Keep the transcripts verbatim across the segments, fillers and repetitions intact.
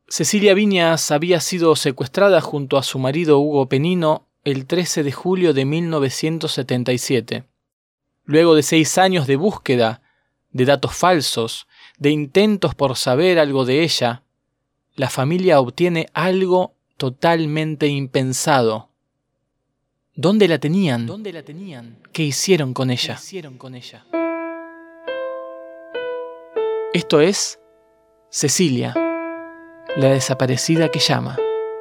Cecilia Viñas había sido secuestrada junto a su marido Hugo Penino el trece de julio de mil novecientos setenta y siete. Luego de seis años de búsqueda, de datos falsos, de intentos por saber algo de ella, la familia obtiene algo totalmente impensado. ¿Dónde la tenían? ¿Dónde la tenían? ¿Qué hicieron con ella? ¿Qué hicieron con ella? Esto es Cecilia, la desaparecida que llama.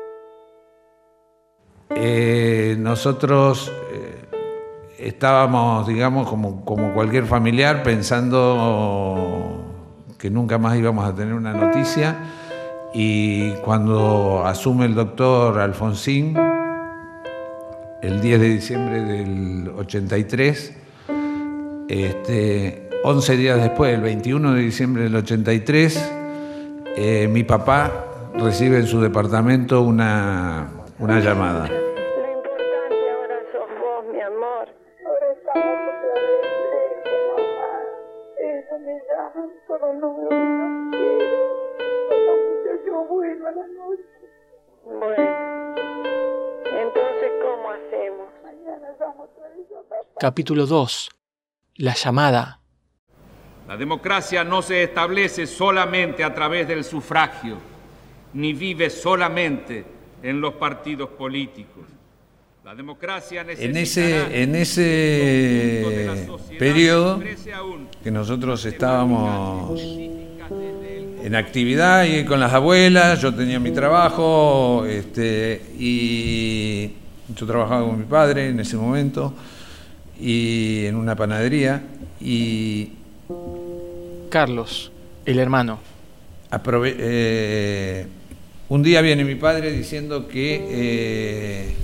Eh, nosotros eh, estábamos, digamos, como, como cualquier familiar, pensando que nunca más íbamos a tener una noticia, y cuando asume el doctor Alfonsín, el diez de diciembre del ochenta y tres, este, once días después, el veintiuno de diciembre del ochenta y tres, eh, mi papá recibe en su departamento una, una llamada. Lo importante ahora sos vos, mi amor. Ahora estamos lejos, mamá. Eso me llaman, pero no me no quiero. Cuando yo vuelvo a la noche. Bueno, entonces, ¿cómo hacemos? Mañana vamos a eso. Capítulo dos. La llamada. La democracia no se establece solamente a través del sufragio, ni vive solamente en los partidos políticos. La democracia en ese, en ese periodo que nosotros estábamos en actividad y con las abuelas, yo tenía mi trabajo, este, y yo trabajaba con mi padre en ese momento, y en una panadería, y Carlos, el hermano. Aprove- eh, un día viene mi padre diciendo que eh,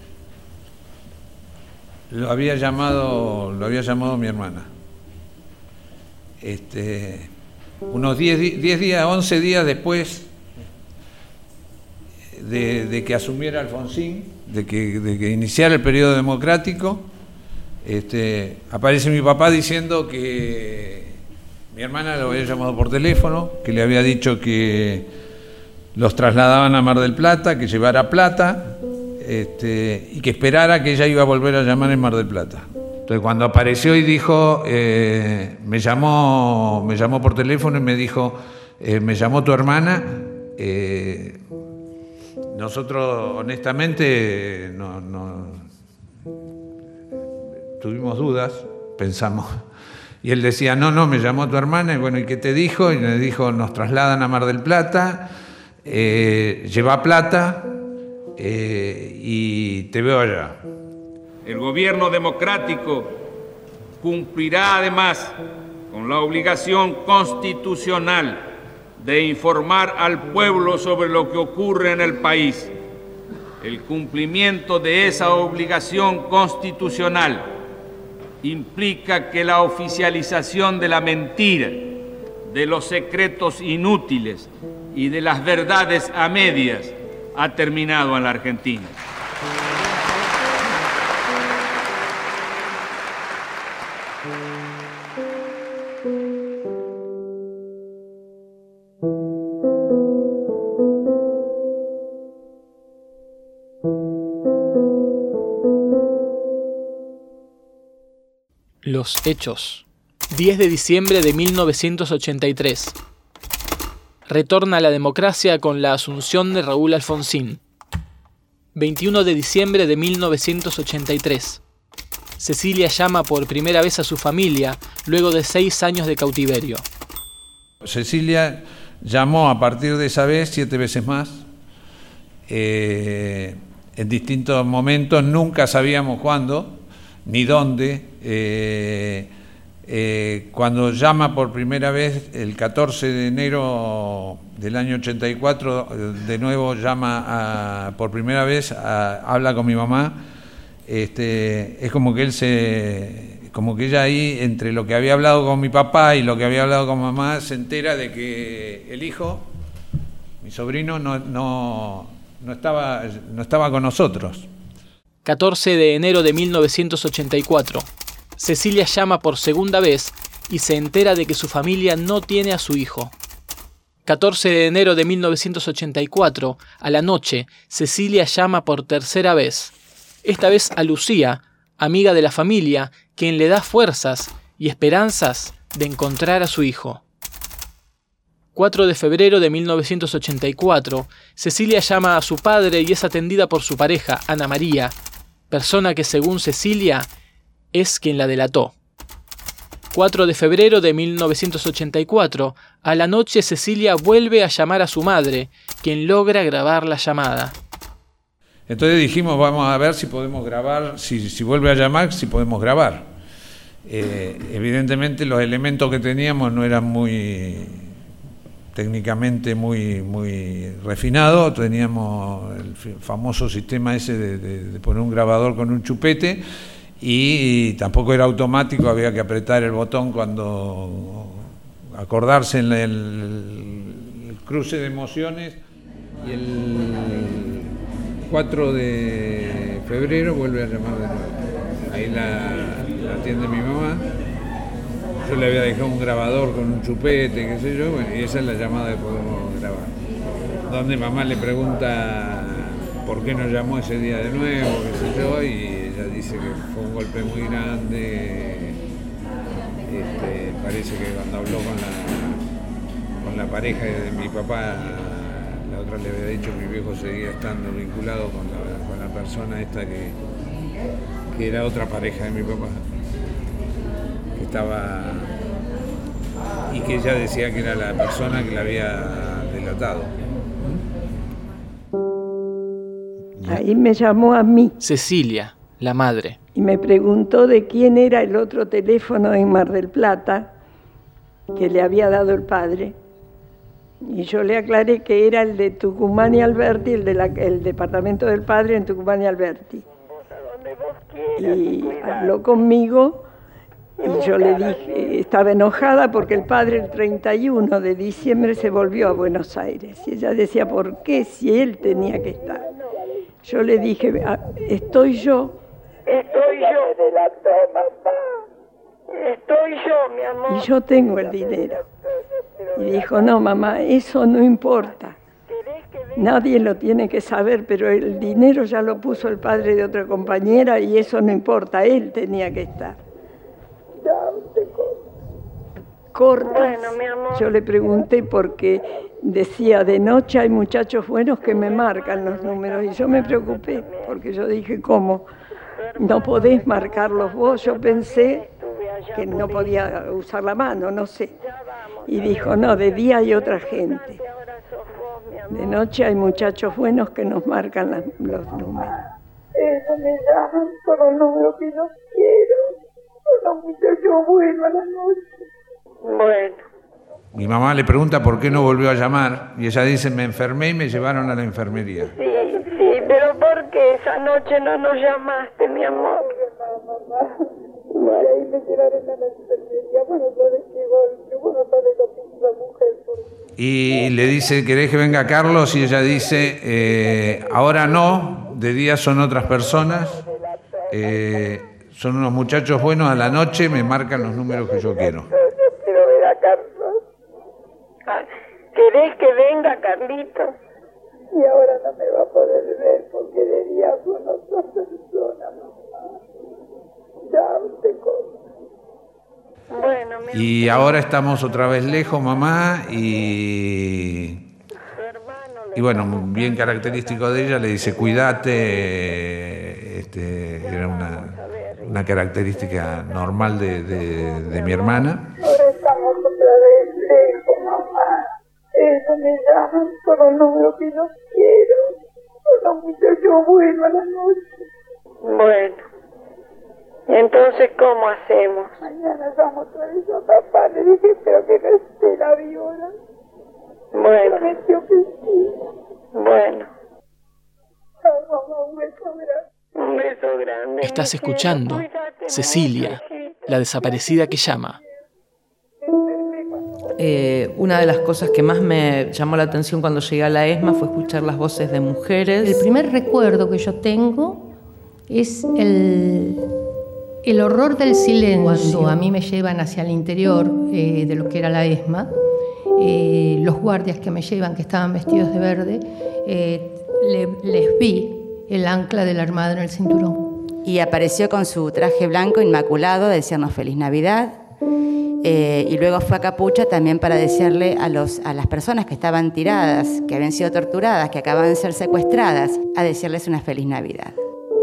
lo había llamado, lo había llamado mi hermana. Este, unos diez días, once días después de, de que asumiera Alfonsín, de que, de que iniciara el periodo democrático, este, aparece mi papá diciendo que mi hermana lo había llamado por teléfono, que le había dicho que los trasladaban a Mar del Plata, que llevara plata, este, y que esperara que ella iba a volver a llamar en Mar del Plata. Entonces, cuando apareció y dijo, eh, me llamó, me llamó por teléfono y me dijo, eh, me llamó tu hermana, eh, nosotros honestamente no, no tuvimos dudas, pensamos. Y él decía, no, no, me llamó tu hermana, y bueno, ¿y qué te dijo? Y le dijo, nos trasladan a Mar del Plata, eh, lleva plata eh, y te veo allá. El gobierno democrático cumplirá además con la obligación constitucional de informar al pueblo sobre lo que ocurre en el país. El cumplimiento de esa obligación constitucional implica que la oficialización de la mentira, de los secretos inútiles y de las verdades a medias ha terminado en la Argentina. Los hechos. diez de diciembre de mil novecientos ochenta y tres. Retorna la democracia con la asunción de Raúl Alfonsín. veintiuno de diciembre de mil novecientos ochenta y tres. Cecilia llama por primera vez a su familia luego de seis años de cautiverio. Cecilia llamó a partir de esa vez siete veces más. Eh, en distintos momentos, nunca sabíamos cuándo ni dónde. Eh, eh, cuando llama por primera vez el catorce de enero del año ochenta y cuatro, de nuevo llama a, por primera vez, a, habla con mi mamá. Este, es como que él se, como que ella ahí, entre lo que había hablado con mi papá y lo que había hablado con mamá, se entera de que el hijo, mi sobrino, no, no, no estaba, no estaba con nosotros. catorce de enero de mil novecientos ochenta y cuatro. Cecilia llama por segunda vez y se entera de que su familia no tiene a su hijo. catorce de enero de mil novecientos ochenta y cuatro, a la noche, Cecilia llama por tercera vez. Esta vez a Lucía, amiga de la familia, quien le da fuerzas y esperanzas de encontrar a su hijo. cuatro de febrero de mil novecientos ochenta y cuatro, Cecilia llama a su padre y es atendida por su pareja, Ana María, persona que según Cecilia es quien la delató. cuatro de febrero de mil novecientos ochenta y cuatro, a la noche Cecilia vuelve a llamar a su madre, quien logra grabar la llamada. Entonces dijimos, vamos a ver si podemos grabar, si, si vuelve a llamar, si podemos grabar. Eh, evidentemente los elementos que teníamos no eran muy técnicamente muy, muy refinados, teníamos el famoso sistema ese de, de, de poner un grabador con un chupete, y tampoco era automático, había que apretar el botón cuando acordarse en el, el cruce de emociones. Y el cuatro de febrero vuelve a llamar de nuevo. Ahí la, la atiende mi mamá. Yo le había dejado un grabador con un chupete, qué sé yo, bueno, y esa es la llamada que podemos grabar. Donde mamá le pregunta por qué nos llamó ese día de nuevo, qué sé yo, y ella dice que fue un golpe muy grande. Este, parece que cuando habló con la, con la pareja de mi papá, la otra le había dicho que mi viejo seguía estando vinculado con la, con la persona esta que, que era otra pareja de mi papá, que estaba, y que ella decía que era la persona que la había delatado. Ahí me llamó a mí. Cecilia, la madre. Y me preguntó de quién era el otro teléfono en Mar del Plata que le había dado el padre. Y yo le aclaré que era el de Tucumán y Alberti, el, de la, el departamento del padre en Tucumán y Alberti. Y habló conmigo y yo le dije, estaba enojada porque el padre el treinta y uno de diciembre se volvió a Buenos Aires. Y ella decía, ¿por qué si él tenía que estar? Yo le dije, estoy yo. Estoy yo. Estoy yo, mi amor. Y yo tengo el dinero. Y dijo, no, mamá, eso no importa. Nadie lo tiene que saber, pero el dinero ya lo puso el padre de otra compañera y eso no importa, él tenía que estar. Corta. Bueno, mi amor. Yo le pregunté porque decía, de noche hay muchachos buenos que me marcan los números, y yo me preocupé, porque yo dije, ¿cómo? ¿No podés marcarlos vos? Yo pensé que no podía usar la mano, no sé. Y dijo, no, de día hay otra gente. De noche hay muchachos buenos que nos marcan las, los números. Eso me llaman por los números que yo quiero. Por los muchachos buenos a la noche. Bueno. Mi mamá le pregunta por qué no volvió a llamar, y ella dice, me enfermé y me llevaron a la enfermería. Sí, sí, pero ¿por qué esa noche no nos llamaste, mi amor? Y ahí me llevaron a la enfermería. Bueno, ¿sabes qué golpe? Bueno, ¿sabes lo que hizo la mujer? Y le dice, ¿querés que venga Carlos? Y ella dice, eh, ahora no, de día son otras personas, eh, son unos muchachos buenos, a la noche me marcan los números que yo quiero. Yo quiero ver a Carlos. ¿Querés que venga, Carlito? Y ahora no me va a poder ver porque de día son otras personas. Ya usted come. Bueno, mi Y ahora estamos otra vez lejos, mamá, y, y bueno, bien característico de ella, le dice, cuídate, este, era una, una característica normal de, de, de mi hermana. Ahora estamos otra vez lejos, mamá. Eso me llaman por los números que yo quiero. Por los muchachos buenos a la noche. Bueno. Entonces, ¿cómo hacemos? Mañana vamos otra vez a papá. Le dije, pero que no esté la viola. Bueno. Prometió que sí. Bueno. Ay, mamá, un beso grande. Un beso grande. Estás escuchando Cecilia, la desaparecida que llama. Eh, una de las cosas que más me llamó la atención cuando llegué a la ESMA fue escuchar las voces de mujeres. El primer recuerdo que yo tengo es el, el horror del silencio. Cuando a mí me llevan hacia el interior eh, de lo que era la ESMA, eh, los guardias que me llevan, que estaban vestidos de verde, eh, le, les vi el ancla de la Armada en el cinturón. Y apareció con su traje blanco inmaculado a decirnos Feliz Navidad. Eh, y luego fue a Capucha también para desearle a, los, a las personas que estaban tiradas, que habían sido torturadas, que acababan de ser secuestradas, a desearles una Feliz Navidad.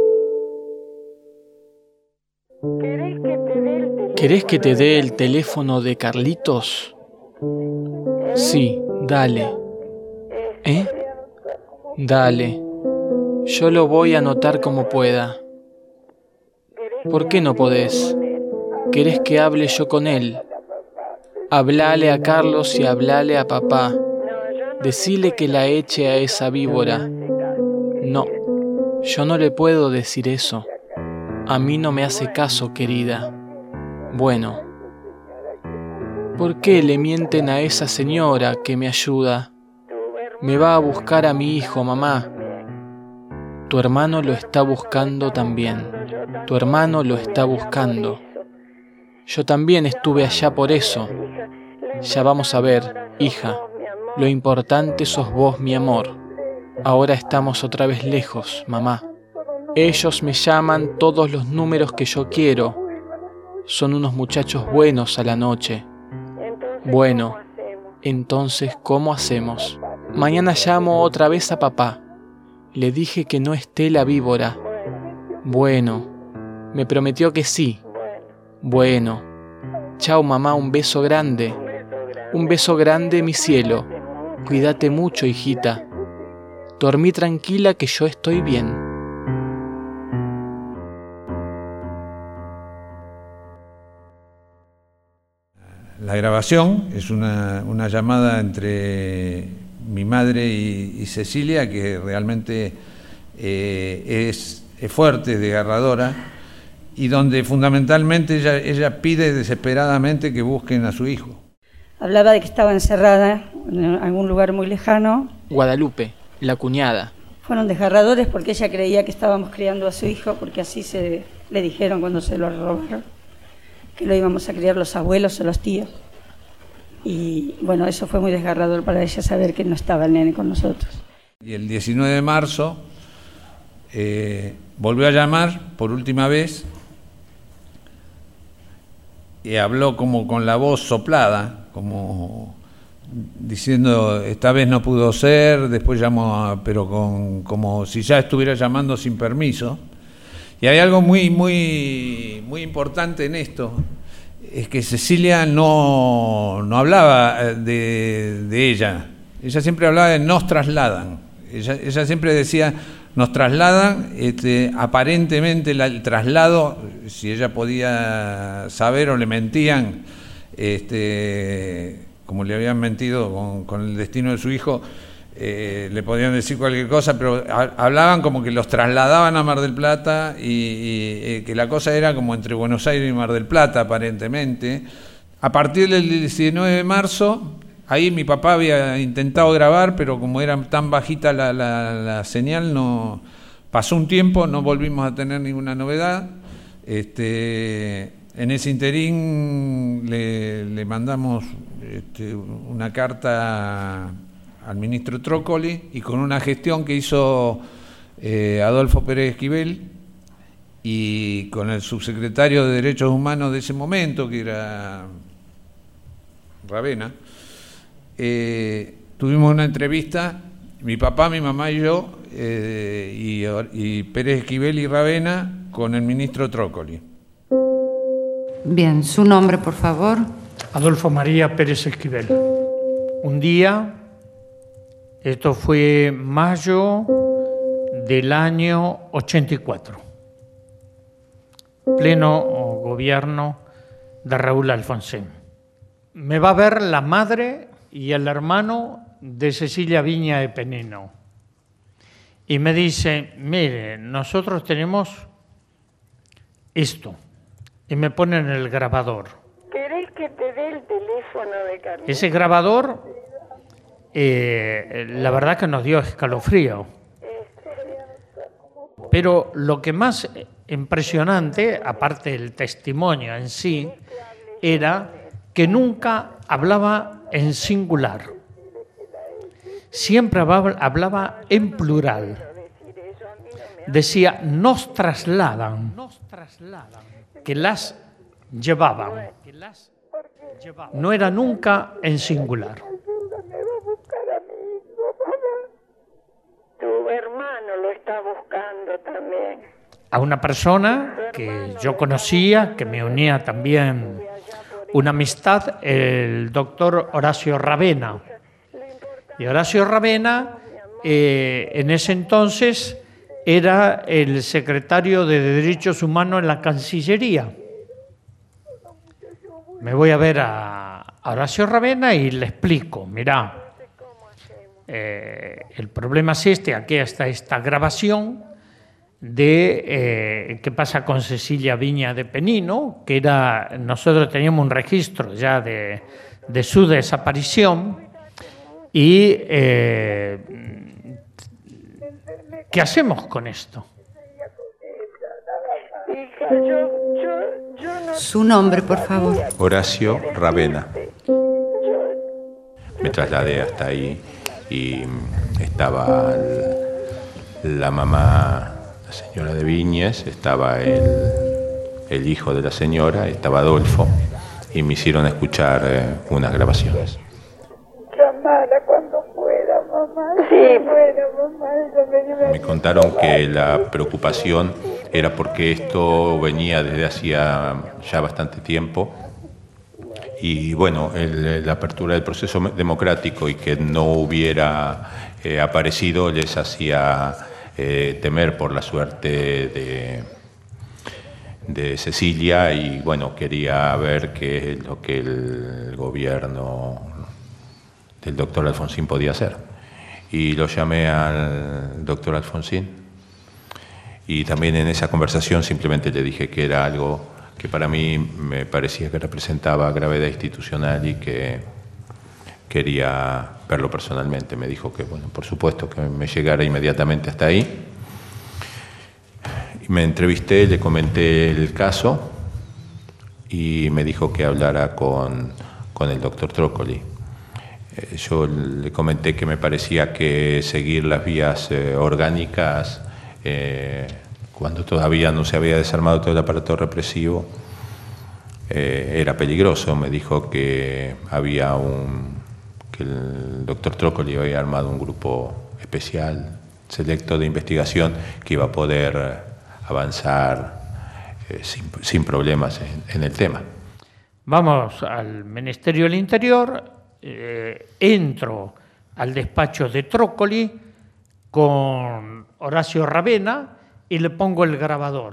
¿Querés que te dé el teléfono de Carlitos? Sí, dale. ¿Eh? Dale. Yo lo voy a anotar como pueda. ¿Por qué no podés? ¿Querés que hable yo con él? Hablale a Carlos y hablale a papá. Decile que la eche a esa víbora. No, yo no le puedo decir eso. A mí no me hace caso, querida. Bueno, ¿por qué le mienten a esa señora que me ayuda? Me va a buscar a mi hijo, mamá. Tu hermano lo está buscando también. Tu hermano lo está buscando. Yo también estuve allá por eso. Ya vamos a ver, hija. Lo importante sos vos, mi amor. Ahora estamos otra vez lejos, mamá. Ellos me llaman todos los números que yo quiero. Son unos muchachos buenos a la noche. Bueno, entonces, ¿cómo hacemos? Mañana llamo otra vez a papá. Le dije que no esté la víbora. Bueno, me prometió que sí. Bueno. Chao, mamá, un beso grande. Un beso grande, mi cielo. Cuídate mucho, hijita. Dormí tranquila que yo estoy bien. La grabación es una, una llamada entre mi madre y, y Cecilia que realmente eh, es, es fuerte, es desgarradora, y donde fundamentalmente ella, ella pide desesperadamente que busquen a su hijo. Hablaba de que estaba encerrada en algún lugar muy lejano. Guadalupe, la cuñada. Fueron desgarradores porque ella creía que estábamos criando a su hijo, porque así se le dijeron cuando se lo robaron, que lo íbamos a criar los abuelos o los tíos. Y bueno, eso fue muy desgarrador para ella saber que no estaba el nene con nosotros. Y el diecinueve de marzo eh, volvió a llamar por última vez y habló como con la voz soplada, como diciendo esta vez no pudo ser, después llamó a, pero con, como si ya estuviera llamando sin permiso. Y hay algo muy, muy, muy importante en esto, es que Cecilia no, no hablaba de, de ella, ella siempre hablaba de nos trasladan, ella, ella siempre decía nos trasladan, este, aparentemente la, el traslado, si ella podía saber o le mentían, este, como le habían mentido con, con el destino de su hijo, Eh, le podían decir cualquier cosa, pero hablaban como que los trasladaban a Mar del Plata y, y eh, que la cosa era como entre Buenos Aires y Mar del Plata, aparentemente. A partir del diecinueve de marzo, ahí mi papá había intentado grabar, pero como era tan bajita la, la, la señal, no pasó un tiempo, no volvimos a tener ninguna novedad. Este, en ese interín le, le mandamos este, una carta al ministro Trócoli, y con una gestión que hizo eh, Adolfo Pérez Esquivel y con el subsecretario de Derechos Humanos de ese momento, que era Ravena, eh, tuvimos una entrevista, mi papá, mi mamá y yo, eh, y, y Pérez Esquivel y Ravena, con el ministro Trócoli. Bien, su nombre, por favor. Adolfo María Pérez Esquivel. Un día... Esto fue mayo del año ochenta y cuatro, pleno gobierno de Raúl Alfonsín. Me va a ver la madre y el hermano de Cecilia Viña de Penino y me dice, mire, nosotros tenemos esto, y me ponen el grabador. ¿Querés que te dé el teléfono de Carlos? Ese grabador... Eh, la verdad que nos dio escalofrío. Pero lo que más impresionante, aparte del testimonio en sí, era que nunca hablaba en singular. Siempre hablaba en plural. Decía, nos trasladan, que las llevaban. No era nunca en singular. Tu hermano lo está buscando también. A una persona que yo conocía, que me unía también una amistad, el doctor Horacio Ravena. Y Horacio Ravena, eh, en ese entonces, era el secretario de Derechos Humanos en la Cancillería. Me voy a ver a Horacio Ravena y le explico, mirá, eh, el problema es este, aquí está esta grabación de eh, qué pasa con Cecilia Viña de Penino, que era, nosotros teníamos un registro ya de, de su desaparición, y eh, ¿qué hacemos con esto? Su nombre, por favor. Horacio Ravena. Me trasladé hasta ahí y estaba la mamá, la señora de Viñes, estaba el, el hijo de la señora, estaba Adolfo, y me hicieron escuchar eh, unas grabaciones. Llamala cuando pueda, mamá. Sí, bueno, mamá. Me contaron que la preocupación era porque esto venía desde hacía ya bastante tiempo y bueno, el, la apertura del proceso democrático y que no hubiera eh, aparecido les hacía eh, temer por la suerte de, de Cecilia y bueno, quería ver qué es lo que el gobierno del doctor Alfonsín podía hacer. Y lo llamé al doctor Alfonsín y también en esa conversación simplemente le dije que era algo que para mí me parecía que representaba gravedad institucional y que quería verlo personalmente. Me dijo que, bueno, por supuesto, que me llegara inmediatamente hasta ahí. Y me entrevisté, le comenté el caso y me dijo que hablara con, con el doctor Trócoli. Eh, yo le comenté que me parecía que seguir las vías eh, orgánicas eh, cuando todavía no se había desarmado todo el aparato represivo, eh, era peligroso. Me dijo que había un, que el doctor Trócoli había armado un grupo especial, selecto de investigación, que iba a poder avanzar eh, sin, sin problemas en, en el tema. Vamos al Ministerio del Interior, eh, entro al despacho de Trócoli con Horacio Ravena y le pongo el grabador.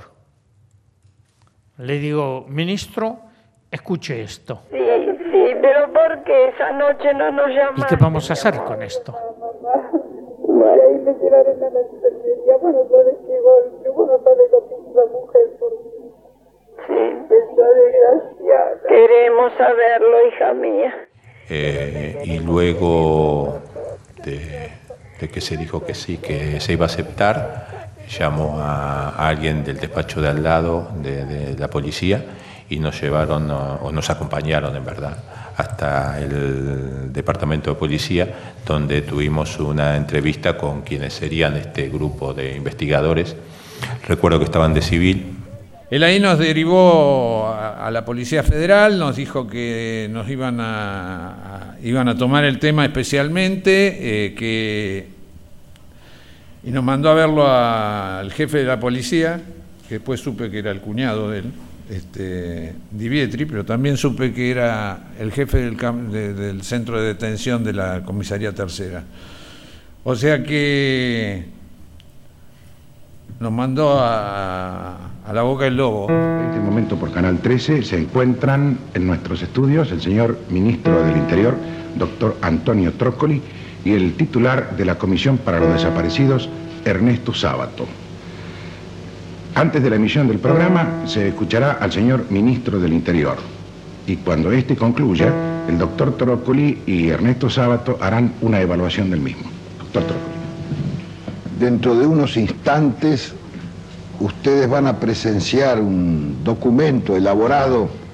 Le digo, ministro, escuche esto. Sí, sí, pero ¿por qué esa noche no nos llamaste? ¿Y qué vamos a hacer con esto? Bueno, ahí me llevaron a la enfermería. Bueno, ¿sabes qué golpe? Bueno, sabes lo que hizo la mujer por mí. Sí, esa desgraciada. Queremos saberlo, hija mía. Eh, y luego de, de que se dijo que sí, que se iba a aceptar, llamó a, a alguien del despacho de al lado de, de la policía y nos llevaron, o, o nos acompañaron en verdad, hasta el departamento de policía, donde tuvimos una entrevista con quienes serían este grupo de investigadores. Recuerdo que estaban de civil. Él ahí nos derivó a, a la Policía Federal, nos dijo que nos iban a, a, iban a tomar el tema especialmente, eh, que, y nos mandó a verlo a, al jefe de la policía, que después supe que era el cuñado de él, este, Di Vietri, pero también supe que era el jefe del, de, del centro de detención de la comisaría tercera. O sea que nos mandó a, a la boca del lobo. En este momento por Canal trece se encuentran en nuestros estudios el señor ministro del Interior, doctor Antonio Trócoli, y el titular de la Comisión para los Desaparecidos, Ernesto Sábato. Antes de la emisión del programa se escuchará al señor ministro del Interior y cuando éste concluya, el doctor Trócoli y Ernesto Sábato harán una evaluación del mismo. Doctor Trócoli. Dentro de unos instantes ustedes van a presenciar un documento elaborado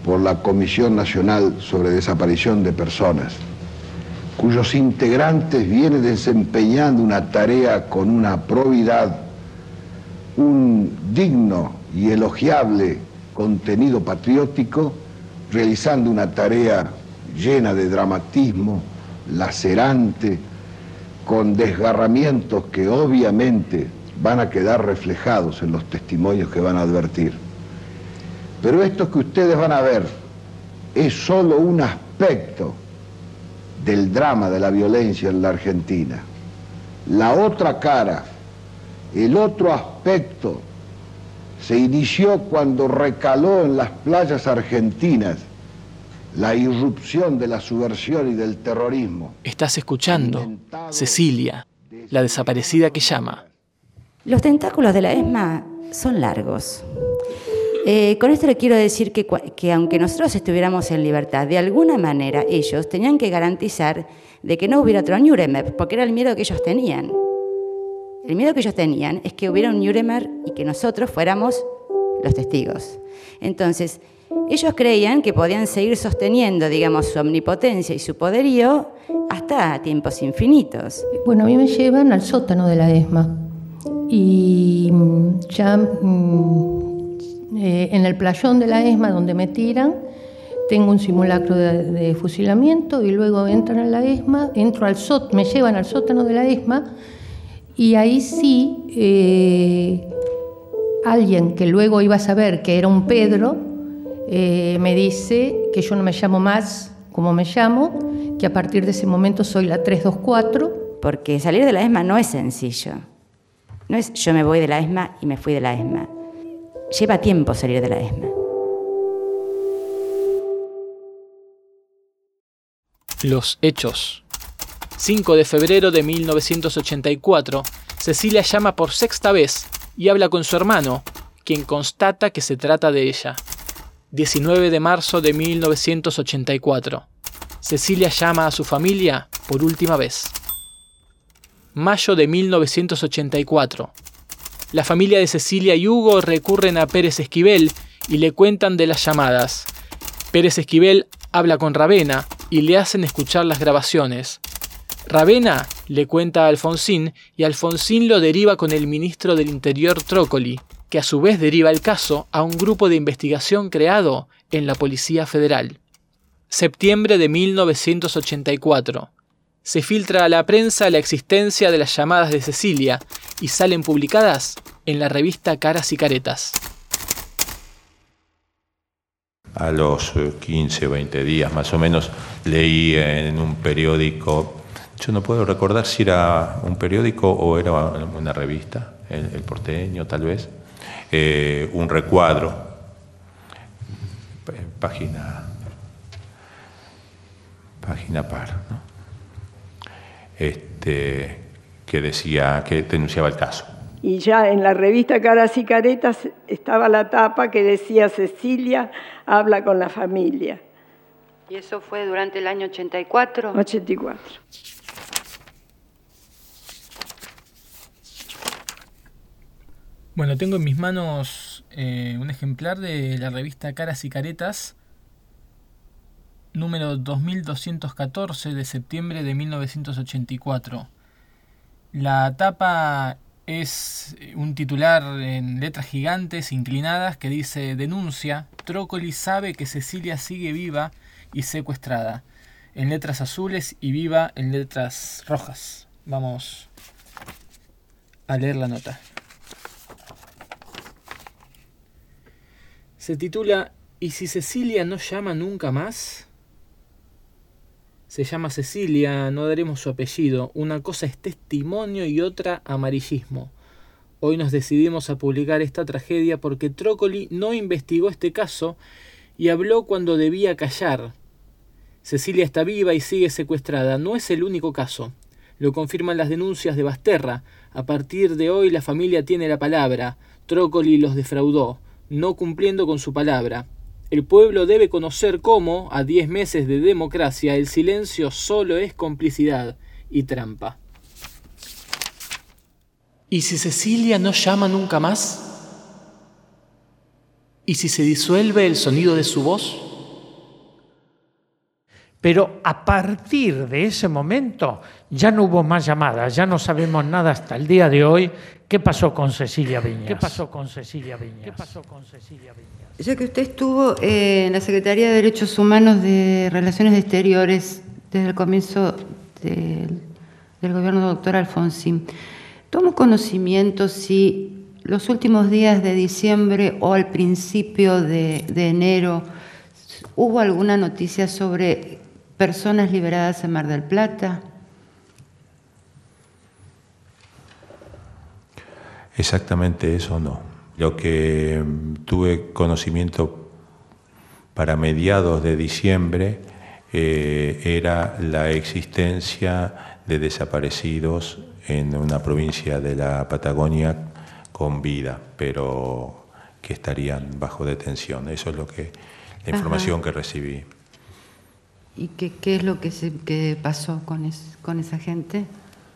por la Comisión Nacional sobre Desaparición de Personas, cuyos integrantes vienen desempeñando una tarea con una probidad, un digno y elogiable contenido patriótico, realizando una tarea llena de dramatismo, lacerante, con desgarramientos que obviamente van a quedar reflejados en los testimonios que van a advertir. Pero esto que ustedes van a ver es solo un aspecto del drama de la violencia en la Argentina. La otra cara, el otro aspecto, se inició cuando recaló en las playas argentinas la irrupción de la subversión y del terrorismo. Estás escuchando Cecilia, la desaparecida que llama. Los tentáculos de la ESMA son largos. Eh, con esto le quiero decir que, que aunque nosotros estuviéramos en libertad, de alguna manera ellos tenían que garantizar de que no hubiera otro Nuremberg, porque era el miedo que ellos tenían. El miedo que ellos tenían es que hubiera un Nuremberg y que nosotros fuéramos los testigos. Entonces, ellos creían que podían seguir sosteniendo, digamos, su omnipotencia y su poderío hasta tiempos infinitos. Bueno, a mí me llevan al sótano de la ESMA y ya eh, en el playón de la ESMA donde me tiran, tengo un simulacro de, de fusilamiento y luego entran a la ESMA, entro al sótano, me llevan al sótano de la ESMA y ahí sí eh, alguien que luego iba a saber que era un Pedro eh, me dice que yo no me llamo más como me llamo, que a partir de ese momento soy la tres dos cuatro. Porque salir de la ESMA no es sencillo. No es yo me voy de la ESMA y me fui de la ESMA. Lleva tiempo salir de la ESMA. Los hechos. cinco de febrero de mil novecientos ochenta y cuatro, Cecilia llama por sexta vez y habla con su hermano, quien constata que se trata de ella. diecinueve de marzo de mil novecientos ochenta y cuatro. Cecilia llama a su familia por última vez. Mayo de mil novecientos ochenta y cuatro. La familia de Cecilia y Hugo recurren a Pérez Esquivel y le cuentan de las llamadas. Pérez Esquivel habla con Ravena y le hacen escuchar las grabaciones. Ravena le cuenta a Alfonsín y Alfonsín lo deriva con el ministro del Interior Trócoli, que a su vez deriva el caso a un grupo de investigación creado en la Policía Federal. Septiembre de mil novecientos ochenta y cuatro. Se filtra a la prensa la existencia de las llamadas de Cecilia y salen publicadas en la revista Caras y Caretas. A los quince, veinte días más o menos leí en un periódico, yo no puedo recordar si era un periódico o era una revista, El, el Porteño tal vez, eh, un recuadro, página, página par, ¿no? Este, que decía, que denunciaba el caso. Y ya en la revista Caras y Caretas estaba la tapa que decía Cecilia habla con la familia. ¿Y eso fue durante el año ochenta y cuatro? ochenta y cuatro. Bueno, tengo en mis manos eh, un ejemplar de la revista Caras y Caretas, número dos mil doscientos catorce de septiembre de mil novecientos ochenta y cuatro. La tapa es un titular en letras gigantes inclinadas que dice: denuncia, Trócoli sabe que Cecilia sigue viva y secuestrada, en letras azules y viva en letras rojas. Vamos a leer la nota. Se titula ¿Y si Cecilia no llama nunca más? Se llama Cecilia, no daremos su apellido. Una cosa es testimonio y otra amarillismo. Hoy nos decidimos a publicar esta tragedia porque Trócoli no investigó este caso y habló cuando debía callar. Cecilia está viva y sigue secuestrada. No es el único caso. Lo confirman las denuncias de Basterra. A partir de hoy la familia tiene la palabra. Trócoli los defraudó, no cumpliendo con su palabra. El pueblo debe conocer cómo, a diez meses de democracia, el silencio solo es complicidad y trampa. ¿Y si Cecilia no llama nunca más? ¿Y si se disuelve el sonido de su voz? Pero a partir de ese momento ya no hubo más llamadas, ya no sabemos nada hasta el día de hoy. ¿Qué pasó con Cecilia Viñas? ¿Qué pasó con Cecilia Viñas? ¿Qué pasó con Cecilia Viñas? Ya que usted estuvo eh, en la Secretaría de Derechos Humanos de Relaciones Exteriores desde el comienzo del, del gobierno del doctor Alfonsín, ¿tomo conocimiento si los últimos días de diciembre o al principio de, de enero hubo alguna noticia sobre personas liberadas en Mar del Plata? Exactamente eso no. Lo que tuve conocimiento para mediados de diciembre eh, era la existencia de desaparecidos en una provincia de la Patagonia con vida, pero que estarían bajo detención. Eso es lo que la información Ajá. que recibí. ¿Y qué, qué es lo que, se, que pasó con, es, con esa gente?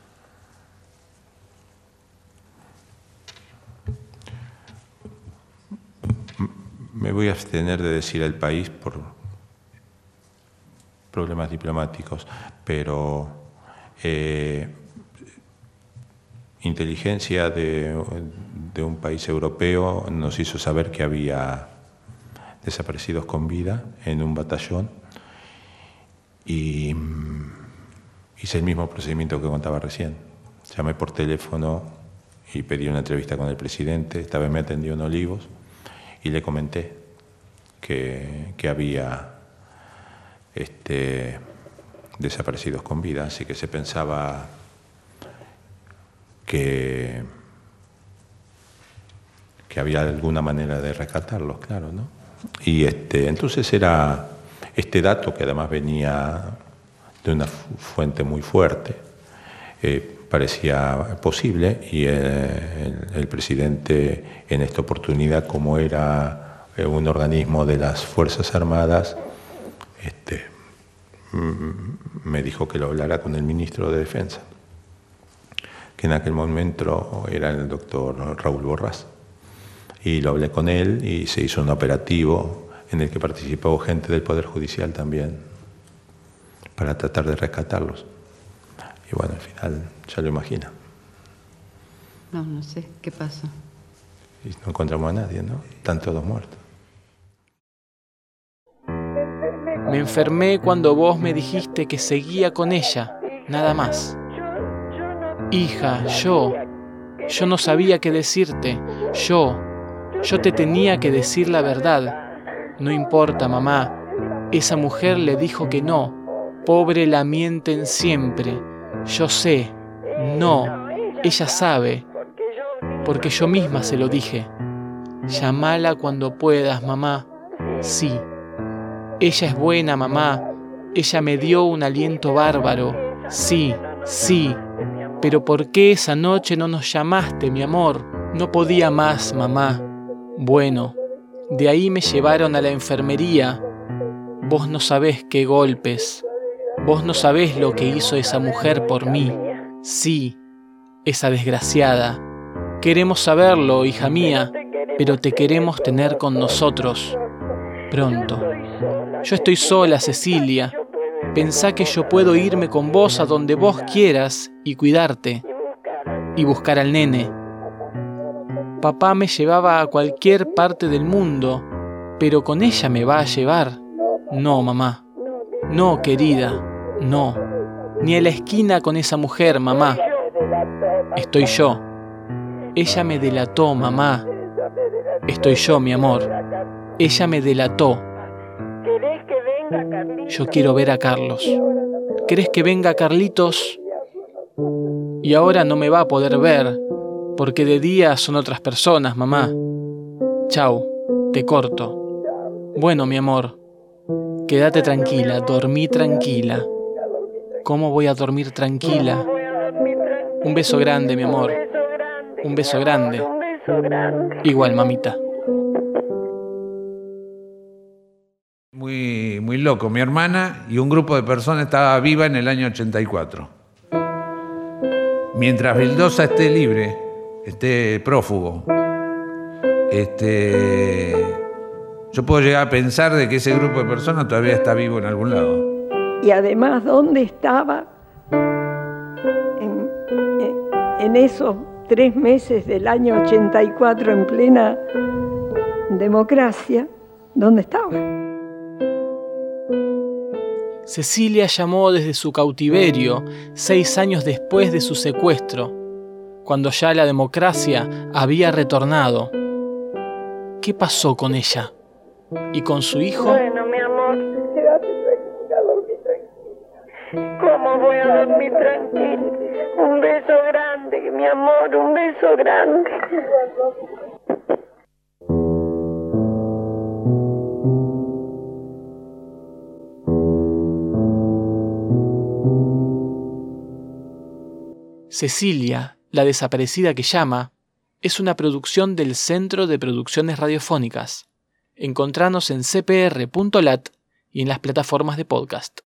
Me voy a abstener de decir el país por problemas diplomáticos, pero eh, inteligencia de, de un país europeo nos hizo saber que había desaparecidos con vida en un batallón y hice el mismo procedimiento que contaba recién. Llamé por teléfono y pedí una entrevista con el presidente, esta vez me atendió en Olivos y le comenté que, que había este, desaparecidos con vida, así que se pensaba que, que había alguna manera de rescatarlos, claro, ¿no? Y este, entonces era este dato que además venía de una fuente muy fuerte, eh, parecía posible y el, el, el presidente en esta oportunidad, como era un organismo de las Fuerzas Armadas, este, me dijo que lo hablara con el ministro de Defensa, que en aquel momento era el doctor Raúl Borrás. Y lo hablé con él y se hizo un operativo en el que participó gente del Poder Judicial también para tratar de rescatarlos. Y bueno, al final ya lo imagina. No, no sé, ¿qué pasó? Y no encontramos a nadie, ¿no? Están todos muertos. Me enfermé cuando vos me dijiste que seguía con ella, nada más. Hija, yo, yo no sabía qué decirte, yo, yo te tenía que decir la verdad. No importa, mamá, esa mujer le dijo que no, pobre la mienten siempre. Yo sé, no, ella sabe, porque yo misma se lo dije. Llámala cuando puedas, mamá. Sí, ella es buena, mamá. Ella me dio un aliento bárbaro. Sí, sí, pero ¿por qué esa noche no nos llamaste, mi amor? No podía más, mamá. Bueno, de ahí me llevaron a la enfermería. Vos no sabés qué golpes. Vos no sabés lo que hizo esa mujer por mí. Sí, esa desgraciada. Queremos saberlo, hija mía, pero te queremos tener con nosotros. Pronto. Yo estoy sola, Cecilia. Pensá que yo puedo irme con vos a donde vos quieras y cuidarte. Y buscar al nene. Papá me llevaba a cualquier parte del mundo, pero con ella me va a llevar. No, mamá. No, querida. No. Ni a la esquina con esa mujer, mamá. Estoy yo. Ella me delató, mamá. Estoy yo, mi amor. Ella me delató. Yo quiero ver a Carlos. ¿Querés que venga Carlitos? Y ahora no me va a poder ver, porque de día son otras personas, mamá. Chau, te corto. Bueno, mi amor, quédate tranquila, dormí tranquila. ¿Cómo voy a dormir tranquila? Un beso grande, mi amor. Un beso grande. Igual, mamita. Muy, muy loco. Mi hermana y un grupo de personas estaba viva en el año ochenta y cuatro. Mientras Vildosa esté libre, esté prófugo, este, yo puedo llegar a pensar de que ese grupo de personas todavía está vivo en algún lado. y además dónde estaba en, en esos tres meses del año ochenta y cuatro en plena democracia, dónde estaba. Cecilia llamó desde su cautiverio, seis años después de su secuestro, cuando ya la democracia había retornado. ¿Qué pasó con ella? ¿Y con su hijo? Bueno, mi amor, quédate tranquila, dormí tranquila. ¿Cómo voy a dormir tranquila? Un beso grande, mi amor, un beso grande. Cecilia, la desaparecida que llama, es una producción del Centro de Producciones Radiofónicas. Encontranos en c p r punto lat y en las plataformas de podcast.